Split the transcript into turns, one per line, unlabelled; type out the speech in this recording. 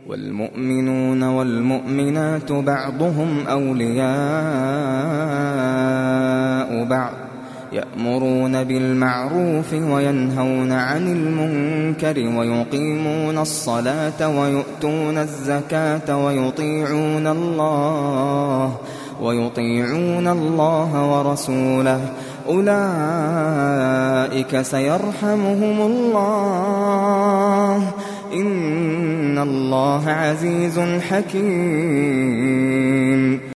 والمؤمنون والمؤمنات بعضهم أولياء بعض يأمرون بالمعروف وينهون عن المنكر ويقيمون الصلاة ويؤتون الزكاة ويطيعون الله ورسوله أولئك سيرحمهم الله إن الله عزيز حكيم.